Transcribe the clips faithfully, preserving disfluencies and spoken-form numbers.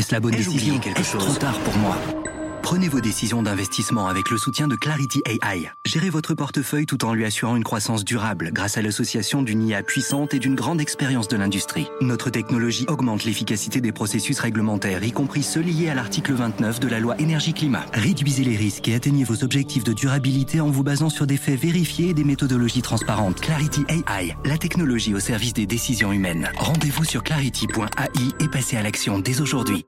Est-ce la bonne Ai-je décision? oublié quelque Est-ce chose? trop tard pour moi? Prenez vos décisions d'investissement avec le soutien de Clarity A I. Gérez votre portefeuille tout en lui assurant une croissance durable grâce à l'association d'une I A puissante et d'une grande expérience de l'industrie. Notre technologie augmente l'efficacité des processus réglementaires, y compris ceux liés à l'article vingt-neuf de la loi énergie-climat. Réduisez les risques et atteignez vos objectifs de durabilité en vous basant sur des faits vérifiés et des méthodologies transparentes. Clarity A I, la technologie au service des décisions humaines. Rendez-vous sur clarity point a i et passez à l'action dès aujourd'hui.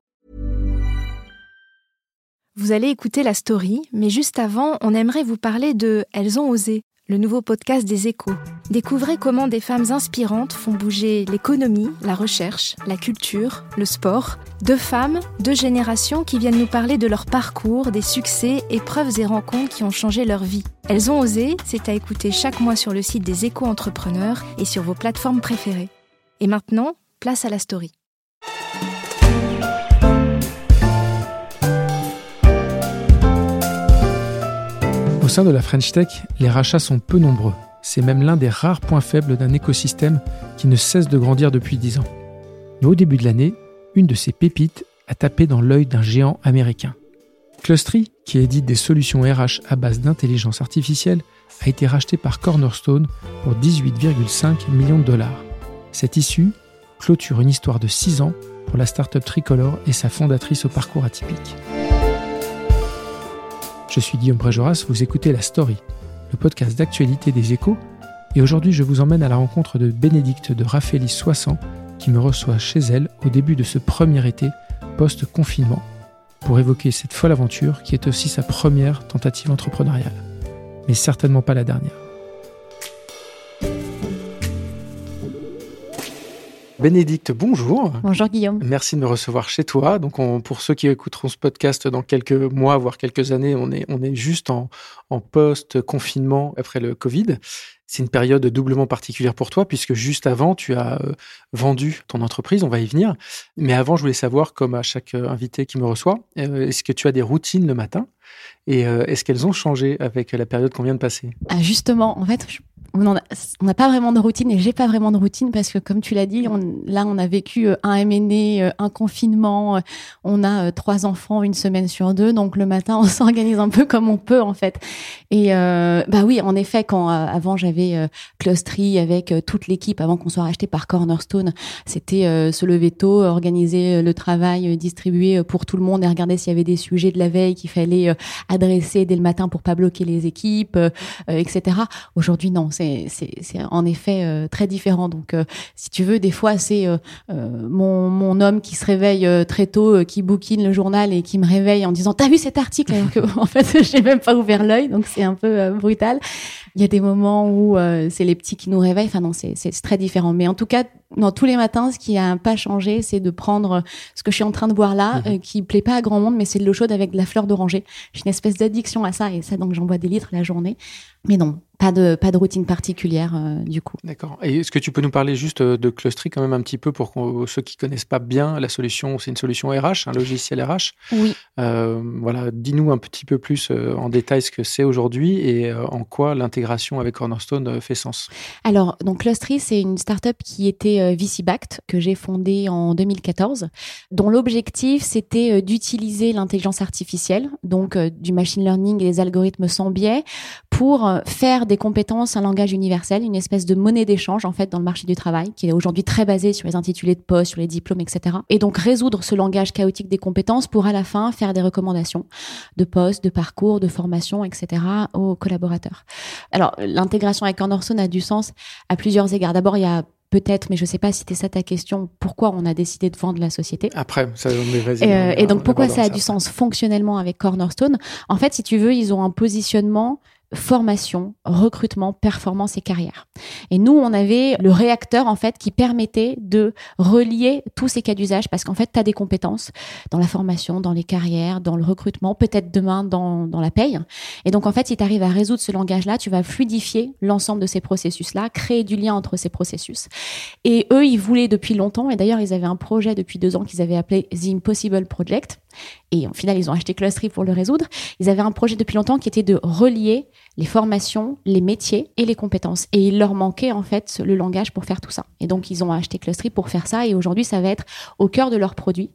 Vous allez écouter la story, mais juste avant, on aimerait vous parler de Elles ont osé, le nouveau podcast des Échos. Découvrez comment des femmes inspirantes font bouger l'économie, la recherche, la culture, le sport. Deux femmes, deux générations qui viennent nous parler de leur parcours, des succès, épreuves et rencontres qui ont changé leur vie. Elles ont osé, c'est à écouter chaque mois sur le site des Échos Entrepreneurs et sur vos plateformes préférées. Et maintenant, place à la story. Au sein de la French Tech, les rachats sont peu nombreux. C'est même l'un des rares points faibles d'un écosystème qui ne cesse de grandir depuis dix ans. Mais au début de l'année, une de ces pépites a tapé dans l'œil d'un géant américain. Clustry, qui édite des solutions R H à base d'intelligence artificielle, a été racheté par Cornerstone pour dix-huit virgule cinq millions de dollars. Cette issue clôture une histoire de six ans pour la start-up tricolore et sa fondatrice au parcours atypique. Je suis Guillaume Préjoras, vous écoutez La Story, le podcast d'actualité des Échos, et aujourd'hui je vous emmène à la rencontre de Bénédicte de Raffaellis Soissons, qui me reçoit chez elle au début de ce premier été post-confinement, pour évoquer cette folle aventure qui est aussi sa première tentative entrepreneuriale, mais certainement pas la dernière. Bénédicte, bonjour. Bonjour Guillaume. Merci de me recevoir chez toi. Donc, on, pour ceux qui écouteront ce podcast dans quelques mois, voire quelques années, on est, on est juste en, en post-confinement après le Covid. C'est une période doublement particulière pour toi, puisque juste avant, tu as euh, vendu ton entreprise, on va y venir. Mais avant, je voulais savoir, comme à chaque invité qui me reçoit, euh, est-ce que tu as des routines le matin? Et euh, est-ce qu'elles ont changé avec la période qu'on vient de passer? Ah, justement, en fait, je... on n'a pas vraiment de routine et j'ai pas vraiment de routine parce que, comme tu l'as dit, on, là, on a vécu un M and A, un confinement, on a trois enfants une semaine sur deux, donc le matin, on s'organise un peu comme on peut, en fait. Et euh, bah oui, en effet, quand euh, avant j'avais euh, Clustry avec euh, toute l'équipe, avant qu'on soit racheté par Cornerstone, c'était euh, se lever tôt, organiser euh, le travail, euh, distribuer euh, pour tout le monde et regarder s'il y avait des sujets de la veille qu'il fallait euh, adresser dès le matin pour pas bloquer les équipes, euh, euh, et cetera. Aujourd'hui, non, c'est, c'est, c'est en effet euh, très différent. Donc, euh, si tu veux, des fois, c'est euh, euh, mon, mon homme qui se réveille euh, très tôt, euh, qui bookine le journal et qui me réveille en disant « T'as vu cet article ?» alors que, en fait, j'ai même pas ouvert l'œil, donc c'est un peu euh, brutal. Il y a des moments où euh, c'est les petits qui nous réveillent. Enfin non, c'est, c'est, c'est très différent. Mais en tout cas, dans tous les matins, ce qui a pas changé, c'est de prendre ce que je suis en train de boire là, mmh. euh, qui plaît pas à grand monde, mais c'est de l'eau chaude avec de la fleur d'oranger. J'ai une espèce d'addiction à ça, et ça, donc j'en bois des litres la journée. Mais non, pas de pas de routine particulière euh, du coup. D'accord. Et est-ce que tu peux nous parler juste de Clustry quand même un petit peu pour ceux qui connaissent pas bien la solution? C'est une solution R H, un logiciel R H. Oui. Euh, voilà, dis-nous un petit peu plus euh, en détail ce que c'est aujourd'hui et euh, en quoi l'intégration avec Cornerstone euh, fait sens. Alors, donc Clustry, c'est une start-up qui était euh, V C-backed, que j'ai fondée en deux mille quatorze, dont l'objectif, c'était euh, d'utiliser l'intelligence artificielle, donc euh, du machine learning et des algorithmes sans biais, pour euh, faire des compétences un langage universel, une espèce de monnaie d'échange, en fait, dans le marché du travail, qui est aujourd'hui très basée sur les intitulés de poste, sur les diplômes, et cetera. Et donc, résoudre ce langage chaotique des compétences pour, à la fin, faire des recommandations de postes, de parcours, de formation, et cetera aux collaborateurs. Alors, l'intégration avec Cornerstone a du sens à plusieurs égards. D'abord, il y a peut-être, mais je ne sais pas si c'était ça ta question, pourquoi on a décidé de vendre la société. Après, ça mais vas-y. Et, euh, et donc, pourquoi ça a du sens fonctionnellement avec Cornerstone? En fait, si tu veux, ils ont un positionnement formation, recrutement, performance et carrière. Et nous, on avait le réacteur, en fait, qui permettait de relier tous ces cas d'usage parce qu'en fait, tu as des compétences dans la formation, dans les carrières, dans le recrutement, peut-être demain dans, dans la paye. Et donc, en fait, si tu arrives à résoudre ce langage-là, tu vas fluidifier l'ensemble de ces processus-là, créer du lien entre ces processus. Et eux, ils voulaient depuis longtemps, et d'ailleurs, ils avaient un projet depuis deux ans qu'ils avaient appelé The Impossible Project. Et au final, ils ont acheté Clustry pour le résoudre. Ils avaient un projet depuis longtemps qui était de relier les formations, les métiers et les compétences. Et il leur manquait en fait le langage pour faire tout ça. Et donc, ils ont acheté Clustry pour faire ça. Et aujourd'hui, ça va être au cœur de leurs produits.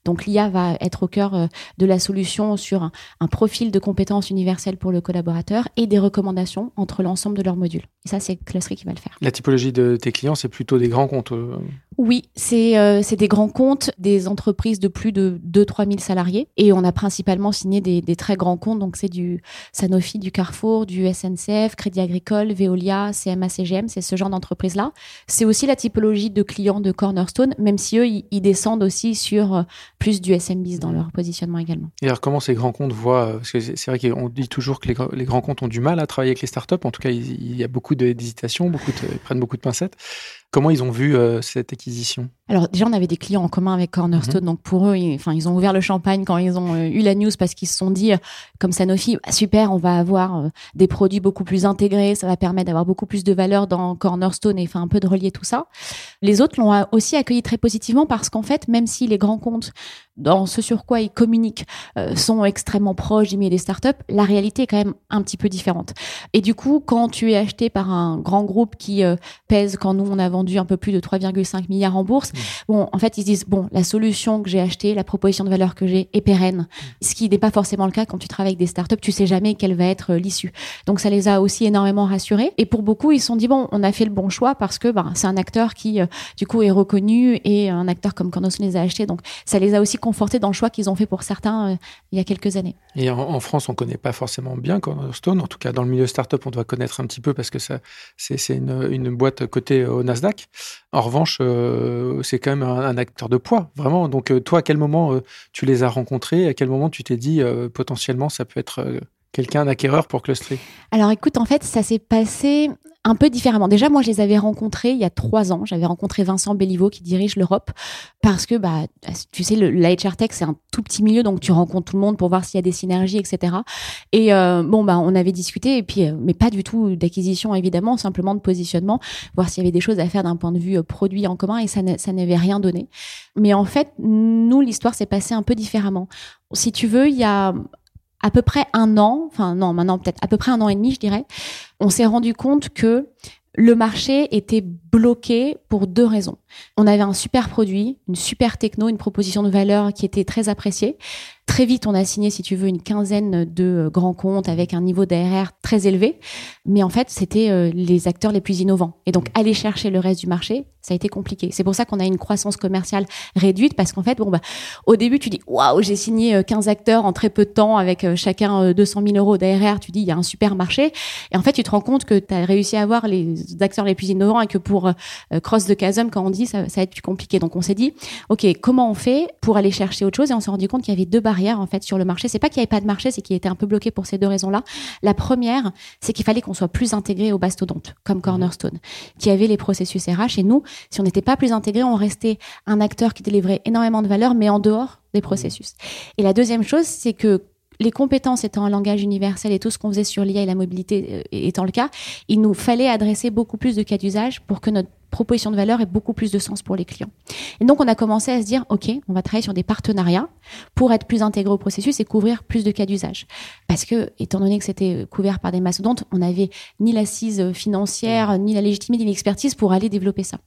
Donc l'I A va être au cœur euh, de la solution sur un, un profil de compétences universelles pour le collaborateur et des recommandations entre l'ensemble de leurs modules. Et ça, c'est Clustery qui va le faire. La typologie de tes clients, c'est plutôt des grands comptes euh... Oui, c'est, euh, c'est des grands comptes, des entreprises de plus de deux à trois mille salariés. Et on a principalement signé des, des très grands comptes. Donc, c'est du Sanofi, du Carrefour, du S N C F, Crédit Agricole, Veolia, C M A C G M. C'est ce genre d'entreprise-là. C'est aussi la typologie de clients de Cornerstone, même si eux, ils, ils descendent aussi sur euh, plus du S M B dans leur positionnement également. Et alors, comment ces grands comptes voient, parce que c'est, c'est vrai qu'on dit toujours que les, les grands comptes ont du mal à travailler avec les startups. En tout cas, il, il y a beaucoup d'hésitation, beaucoup de, ils prennent beaucoup de pincettes. Comment ils ont vu euh, cette acquisition ? Alors déjà, on avait des clients en commun avec Cornerstone, mmh. donc pour eux, ils, enfin, ils ont ouvert le champagne quand ils ont euh, eu la news parce qu'ils se sont dit, euh, comme Sanofi, bah, super, on va avoir euh, des produits beaucoup plus intégrés, ça va permettre d'avoir beaucoup plus de valeur dans Cornerstone et enfin un peu de relier tout ça. Les autres l'ont aussi accueilli très positivement parce qu'en fait, même si les grands comptes, dans ce sur quoi ils communiquent, euh, sont extrêmement proches du milieu des startups, la réalité est quand même un petit peu différente. Et du coup, quand tu es acheté par un grand groupe qui euh, pèse, quand nous on a vendu un peu plus de trois virgule cinq milliards en bourse, mmh. bon, en fait, ils se disent, bon, la solution que j'ai achetée, la proposition de valeur que j'ai est pérenne. Mmh. Ce qui n'est pas forcément le cas quand tu travailles avec des startups, tu sais jamais quelle va être euh, l'issue. Donc, ça les a aussi énormément rassurés. Et pour beaucoup, ils se sont dit, bon, on a fait le bon choix parce que ben, c'est un acteur qui, euh, du coup, est reconnu et un acteur comme Cornerstone les a achetés. Donc, ça les a aussi confortés dans le choix qu'ils ont fait pour certains euh, il y a quelques années. Et en, en France, on ne connaît pas forcément bien Cornerstone. En tout cas, dans le milieu startup, on doit connaître un petit peu parce que ça, c'est, c'est une, une boîte cotée au Nasdaq. En revanche, euh, c'est quand même un, un acteur de poids, vraiment. Donc, euh, toi, à quel moment euh, tu les as rencontrés ? À quel moment tu t'es dit, euh, potentiellement, ça peut être euh, quelqu'un, un acquéreur pour Clustery ? Alors, écoute, en fait, ça s'est passé un peu différemment. Déjà, moi, je les avais rencontrés il y a trois ans. J'avais rencontré Vincent Béliveau qui dirige l'Europe parce que, bah, tu sais, le, la H R Tech, c'est un tout petit milieu, donc tu rencontres tout le monde pour voir s'il y a des synergies, et cetera. Et euh, bon, bah, on avait discuté, et puis, euh, mais pas du tout d'acquisition, évidemment, simplement de positionnement, voir s'il y avait des choses à faire d'un point de vue euh, produit en commun, et ça, ça n'avait rien donné. Mais en fait, nous, l'histoire s'est passée un peu différemment. Si tu veux, il y a à peu près un an, enfin non, maintenant peut-être à peu près un an et demi, je dirais, on s'est rendu compte que le marché était bloqué pour deux raisons. On avait un super produit, une super techno, une proposition de valeur qui était très appréciée. Très vite, on a signé, si tu veux, une quinzaine de grands comptes avec un niveau d'A R R très élevé. Mais en fait, c'était euh, les acteurs les plus innovants. Et donc, aller chercher le reste du marché, ça a été compliqué. C'est pour ça qu'on a une croissance commerciale réduite parce qu'en fait, bon, bah, au début, tu dis, waouh, j'ai signé quinze acteurs en très peu de temps avec euh, chacun deux cent mille euros d'A R R. Tu dis, il y a un super marché. Et en fait, tu te rends compte que tu as réussi à avoir les acteurs les plus innovants et que pour euh, cross the chasm, quand on dit, ça, ça va être plus compliqué. Donc, on s'est dit, OK, comment on fait pour aller chercher autre chose? Et on s'est rendu compte qu'il y avait deux barrières en fait sur le marché. C'est pas qu'il n'y avait pas de marché, c'est qu'il était un peu bloqué pour ces deux raisons-là. La première, c'est qu'il fallait qu'on soit plus intégré aux mastodontes, comme Cornerstone, qui avait les processus R H. Et nous, si on n'était pas plus intégré, on restait un acteur qui délivrait énormément de valeur, mais en dehors des processus. Et la deuxième chose, c'est que les compétences étant un langage universel et tout ce qu'on faisait sur l'I A et la mobilité étant le cas, il nous fallait adresser beaucoup plus de cas d'usage pour que notre proposition de valeur ait beaucoup plus de sens pour les clients. Et donc, on a commencé à se dire, OK, on va travailler sur des partenariats pour être plus intégré au processus et couvrir plus de cas d'usage. Parce que, étant donné que c'était couvert par des mastodontes, on n'avait ni l'assise financière, ni la légitimité, ni l'expertise pour aller développer ça.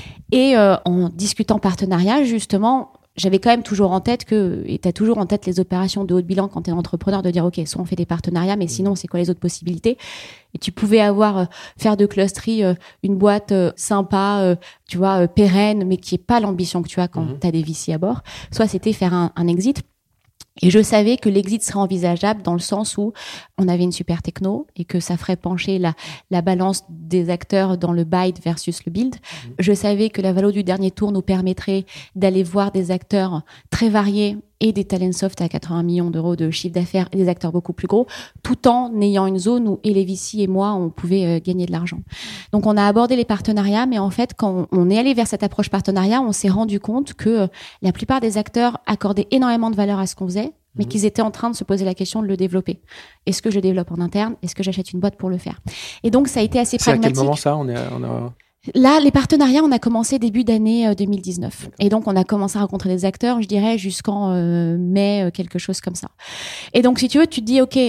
Et euh, en discutant partenariat, justement, j'avais quand même toujours en tête que, et tu as toujours en tête les opérations de haut de bilan quand tu es entrepreneur, de dire, OK, soit on fait des partenariats, mais sinon, c'est quoi les autres possibilités? Et tu pouvais avoir, euh, faire de Clustery euh, une boîte euh, sympa, euh, tu vois, euh, pérenne, mais qui est pas l'ambition que tu as quand mmh. tu as des V C à bord. Soit c'était faire un, un exit. Et je savais que l'exit serait envisageable dans le sens où on avait une super techno et que ça ferait pencher la, la balance des acteurs dans le buy versus le build. Mmh. Je savais que la valeur du dernier tour nous permettrait d'aller voir des acteurs très variés et des talent soft à quatre-vingts millions d'euros de chiffre d'affaires et des acteurs beaucoup plus gros, tout en ayant une zone où et les V C et moi, on pouvait euh, gagner de l'argent. Donc, on a abordé les partenariats, mais en fait, quand on est allé vers cette approche partenariat, on s'est rendu compte que euh, la plupart des acteurs accordaient énormément de valeur à ce qu'on faisait, mais mmh. qu'ils étaient en train de se poser la question de le développer. Est-ce que je développe en interne? Est-ce que j'achète une boîte pour le faire? Et donc, ça a été assez C'est pragmatique. C'est à quel moment ça? On est, on a... Là, les partenariats, on a commencé début d'année deux mille dix-neuf. Et donc, on a commencé à rencontrer des acteurs, je dirais, jusqu'en euh, mai, quelque chose comme ça. Et donc, si tu veux, tu te dis, OK,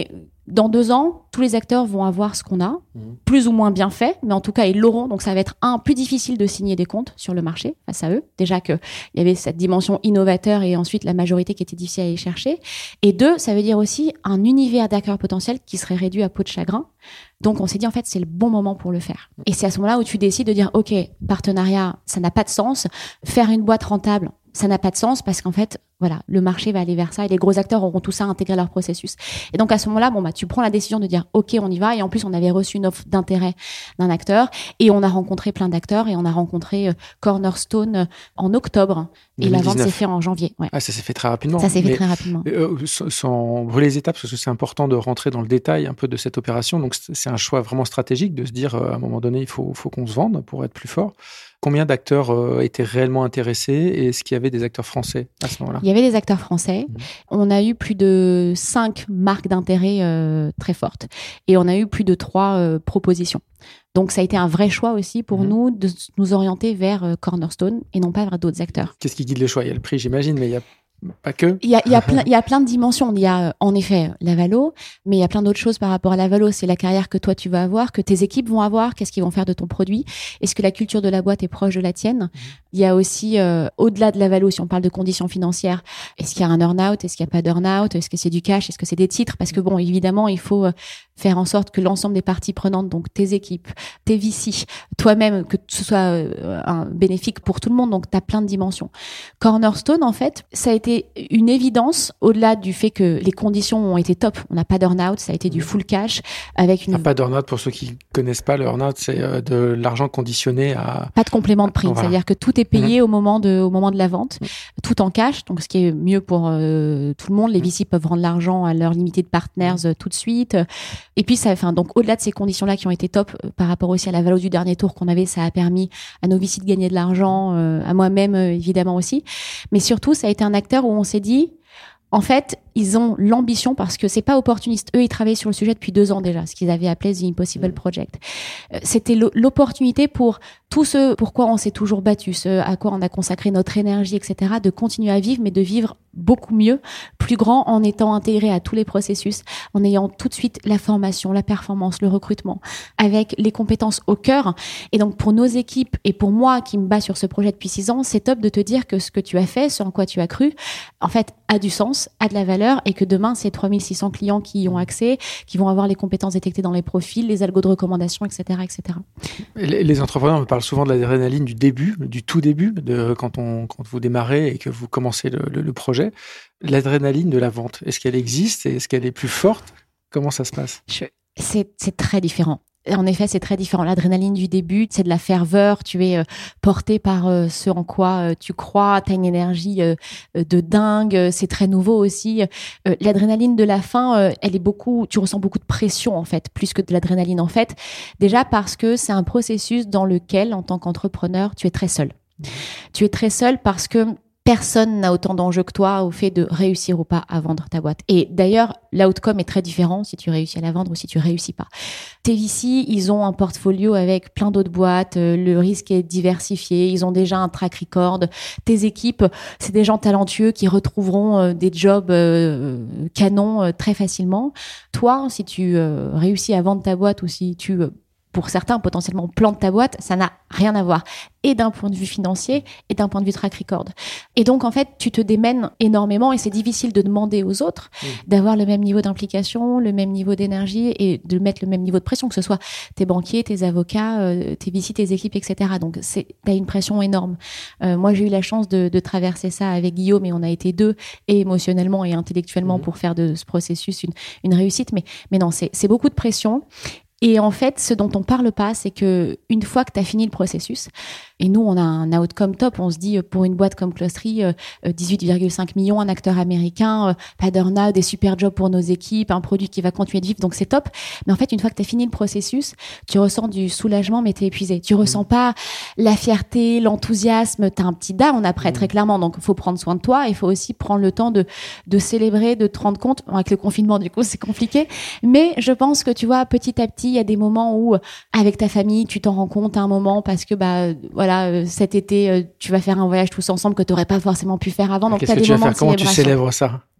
dans deux ans, tous les acteurs vont avoir ce qu'on a, mmh. plus ou moins bien fait, mais en tout cas, ils l'auront. Donc, ça va être, un, plus difficile de signer des comptes sur le marché face à eux. Déjà qu'il y avait cette dimension innovateur et ensuite la majorité qui était difficile à aller chercher. Et deux, ça veut dire aussi un univers d'acteurs potentiels qui serait réduit à peau de chagrin. Donc, on s'est dit, en fait, c'est le bon moment pour le faire. Et c'est à ce moment-là où tu décides de dire, OK, partenariat, ça n'a pas de sens. Faire une boîte rentable, ça n'a pas de sens parce qu'en fait, voilà, le marché va aller vers ça et les gros acteurs auront tout ça intégré à leur processus. Et donc, à ce moment-là, bon, bah, tu prends la décision de dire, OK, on y va. Et en plus, on avait reçu une offre d'intérêt d'un acteur et on a rencontré plein d'acteurs et on a rencontré euh, Cornerstone euh, en octobre et deux mille dix-neuf. La vente s'est faite en janvier. Ouais. Ah, ça s'est fait très rapidement. Ça s'est fait mais, très rapidement. Euh, sans brûler les étapes, parce que c'est important de rentrer dans le détail un peu de cette opération. Donc, c'est un choix vraiment stratégique de se dire, euh, à un moment donné, il faut, faut qu'on se vende pour être plus fort. Combien d'acteurs euh, étaient réellement intéressés et est-ce qu'il y avait des acteurs français à ce moment-là ? Il y avait des acteurs français. Mmh. On a eu plus de cinq marques d'intérêt euh, très fortes et on a eu plus de trois euh, propositions. Donc, ça a été un vrai choix aussi pour mmh. nous de nous orienter vers euh, Cornerstone et non pas vers d'autres acteurs. Qu'est-ce qui guide les choix ? Il y a le prix, j'imagine, mais il y a pas que. Il y a, il y a plein, il y a plein de dimensions. Il y a, en effet, la valo, mais il y a plein d'autres choses par rapport à la valo. C'est la carrière que toi, tu vas avoir, que tes équipes vont avoir, qu'est-ce qu'ils vont faire de ton produit. Est-ce que la culture de la boîte est proche de la tienne? Mmh. Il y a aussi, euh, au-delà de la valo, si on parle de conditions financières, est-ce qu'il y a un earn-out? Est-ce qu'il n'y a pas d'earn-out? Est-ce que c'est du cash? Est-ce que c'est des titres? Parce que bon, évidemment, il faut faire en sorte que l'ensemble des parties prenantes, donc tes équipes, tes V C, toi-même, que ce soit euh, un bénéfique pour tout le monde. Donc, tu as plein de dimensions. Cornerstone, en fait, ça a été une évidence, au-delà du fait que les conditions ont été top. On n'a pas d'earn-out, ça a été du full cash. Avec une... ah, pas d'earn-out, pour ceux qui ne connaissent pas, le earn-out, c'est euh, de l'argent conditionné à... Pas de complément de prix, voilà. C'est-à-dire que tout est payé mmh. au, moment de, au moment de la vente, mmh. tout en cash, donc ce qui est mieux pour euh, tout le monde. Les V C peuvent rendre l'argent à leur limited partners euh, tout de suite. Et puis, ça, enfin, donc, au-delà de ces conditions-là qui ont été top, euh, par rapport aussi à la valo du dernier tour qu'on avait, ça a permis à nos V C de gagner de l'argent, euh, à moi-même, euh, évidemment aussi. Mais surtout, ça a été un acteur où on s'est dit, en fait, ils ont l'ambition parce que c'est pas opportuniste. Eux, ils travaillaient sur le sujet depuis deux ans déjà, ce qu'ils avaient appelé The Impossible Project. C'était l'opportunité pour tout ce pourquoi on s'est toujours battu, ce à quoi on a consacré notre énergie, et cetera, de continuer à vivre, mais de vivre beaucoup mieux, plus grand, en étant intégré à tous les processus, en ayant tout de suite la formation, la performance, le recrutement, avec les compétences au cœur. Et donc, pour nos équipes et pour moi qui me bats sur ce projet depuis six ans, c'est top de te dire que ce que tu as fait, ce en quoi tu as cru, en fait, a du sens, a de la valeur, et que demain, c'est trois mille six cents clients qui y ont accès, qui vont avoir les compétences détectées dans les profils, les algos de recommandation, et cetera, et cetera. Les, les entrepreneurs me parlent souvent de l'adrénaline du début, du tout début, de quand, on, quand vous démarrez et que vous commencez le, le, le projet. L'adrénaline de la vente, est-ce qu'elle existe et est-ce qu'elle est plus forte? Comment ça se passe? Je, c'est, c'est très différent. En effet, c'est très différent. L'adrénaline du début, c'est de la ferveur. Tu es euh, porté par euh, ce en quoi euh, tu crois. Tu as une énergie euh, de dingue. C'est très nouveau aussi. Euh, l'adrénaline de la fin, euh, elle est beaucoup. Tu ressens beaucoup de pression en fait, plus que de l'adrénaline en fait. Déjà parce que c'est un processus dans lequel, en tant qu'entrepreneur, tu es très seul. Mmh. Tu es très seul parce que personne n'a autant d'enjeux que toi au fait de réussir ou pas à vendre ta boîte. Et d'ailleurs, l'outcome est très différent si tu réussis à la vendre ou si tu réussis pas. Tes V C, ils ont un portfolio avec plein d'autres boîtes, le risque est diversifié, ils ont déjà un track record. Tes équipes, c'est des gens talentueux qui retrouveront des jobs euh, canons euh, très facilement. Toi, si tu euh, réussis à vendre ta boîte ou si tu... Euh, pour certains, potentiellement, plante ta boîte, ça n'a rien à voir. Et d'un point de vue financier, et d'un point de vue track record. Et donc, en fait, tu te démènes énormément et c'est difficile de demander aux autres mmh. d'avoir le même niveau d'implication, le même niveau d'énergie et de mettre le même niveau de pression, que ce soit tes banquiers, tes avocats, euh, tes V C, tes équipes, et cetera. Donc, c'est, t'as une pression énorme. Euh, moi, j'ai eu la chance de, de traverser ça avec Guillaume et on a été deux, et émotionnellement et intellectuellement, mmh. pour faire de ce processus une, une réussite. Mais, mais non, c'est, c'est beaucoup de pression. Et en fait, ce dont on parle pas, c'est que une fois que tu as fini le processus, et nous, on a un outcome top, on se dit, pour une boîte comme Clostery, dix-huit virgule cinq millions, un acteur américain, pas d'earn-out, des super jobs pour nos équipes, un produit qui va continuer de vivre, donc c'est top. Mais en fait, une fois que tu as fini le processus, tu ressens du soulagement, mais tu es épuisé. Tu ressens pas la fierté, l'enthousiasme, tu as un petit down après, très clairement. Donc, il faut prendre soin de toi, il faut aussi prendre le temps de, de célébrer, de te rendre compte. Avec le confinement, du coup, c'est compliqué. Mais je pense que, tu vois, petit à petit, il y a des moments où, avec ta famille, tu t'en rends compte à un moment parce que, bah, voilà, cet été, tu vas faire un voyage tous ensemble que tu n'aurais pas forcément pu faire avant. Donc, qu'est-ce que tu vas faire? Comment tu célèbres ça?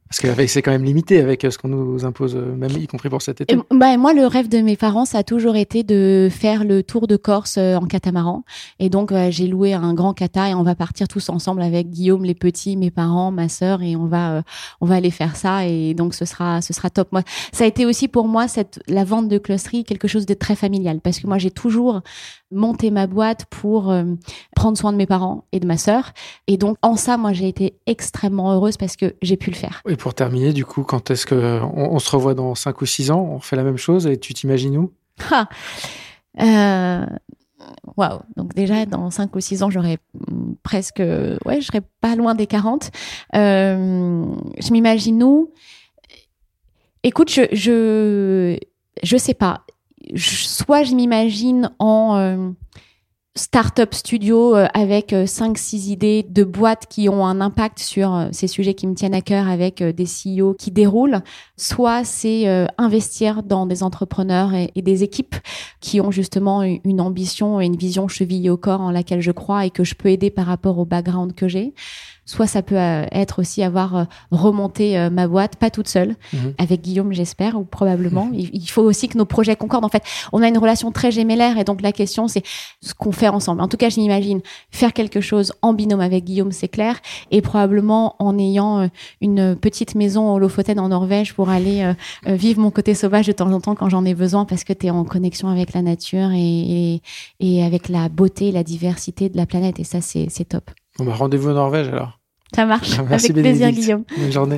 Parce que c'est quand même limité avec ce qu'on nous impose, même y compris pour cet été. Et, bah, moi, le rêve de mes parents, ça a toujours été de faire le tour de Corse en catamaran. Et donc, euh, j'ai loué un grand cata et on va partir tous ensemble avec Guillaume, les petits, mes parents, ma sœur, et on va, euh, on va aller faire ça. Et donc, ce sera, ce sera top. Moi, ça a été aussi pour moi cette, la vente de closerie, quelque chose de très familial, parce que moi, j'ai toujours monté ma boîte pour euh, prendre soin de mes parents et de ma sœur. Et donc, en ça, moi, j'ai été extrêmement heureuse parce que j'ai pu le faire. Et pour terminer, du coup, quand est-ce que on, on se revoit dans cinq ou six ans, on fait la même chose et tu t'imagines où? Ah, euh, waouh. Donc déjà, dans cinq ou six ans, j'aurais presque, ouais, je serais pas loin des quarante. Euh, je m'imagine où? Écoute, je, je, je sais pas. Soit je m'imagine en euh, start-up studio euh, avec euh, cinq six idées de boîtes qui ont un impact sur euh, ces sujets qui me tiennent à cœur avec euh, des C E O qui déroulent. Soit c'est euh, investir dans des entrepreneurs et, et des équipes qui ont justement une, une ambition et une vision chevillée au corps en laquelle je crois et que je peux aider par rapport au background que j'ai. Soit ça peut être aussi avoir remonté ma boîte, pas toute seule, mmh. avec Guillaume, j'espère, ou probablement. Mmh. Il faut aussi que nos projets concordent. En fait, on a une relation très gémellaire et donc la question, c'est ce qu'on fait ensemble. En tout cas, je m'imagine faire quelque chose en binôme avec Guillaume, c'est clair, et probablement en ayant une petite maison au Lofoten en Norvège pour aller vivre mon côté sauvage de temps en temps quand j'en ai besoin parce que t'es en connexion avec la nature et, et, et avec la beauté, la diversité de la planète et ça, c'est, c'est top. Bon bah, rendez-vous en Norvège alors. Ça marche. Merci avec Bénédicte. Plaisir, Guillaume. Bonne journée.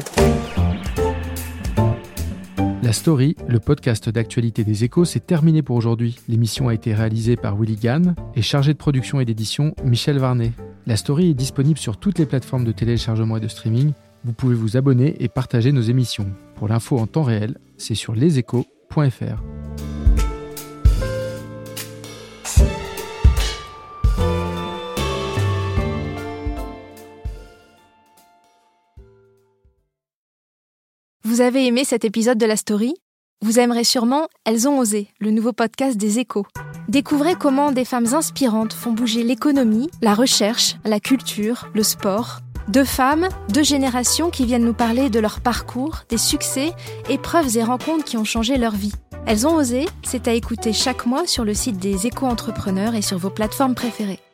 La Story, le podcast d'actualité des Échos, c'est terminé pour aujourd'hui. L'émission a été réalisée par Willy Gann et chargé de production et d'édition Michel Varnet. La Story est disponible sur toutes les plateformes de téléchargement et de streaming. Vous pouvez vous abonner et partager nos émissions. Pour l'info en temps réel, c'est sur leséchos point f r. Vous avez aimé cet épisode de La Story ? Vous aimerez sûrement Elles ont osé, le nouveau podcast des Échos. Découvrez comment des femmes inspirantes font bouger l'économie, la recherche, la culture, le sport. Deux femmes, deux générations qui viennent nous parler de leur parcours, des succès, épreuves et rencontres qui ont changé leur vie. Elles ont osé, c'est à écouter chaque mois sur le site des Échos Entrepreneurs et sur vos plateformes préférées.